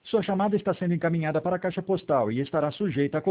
Sua chamada está sendo encaminhada para a caixa postal e estará sujeita a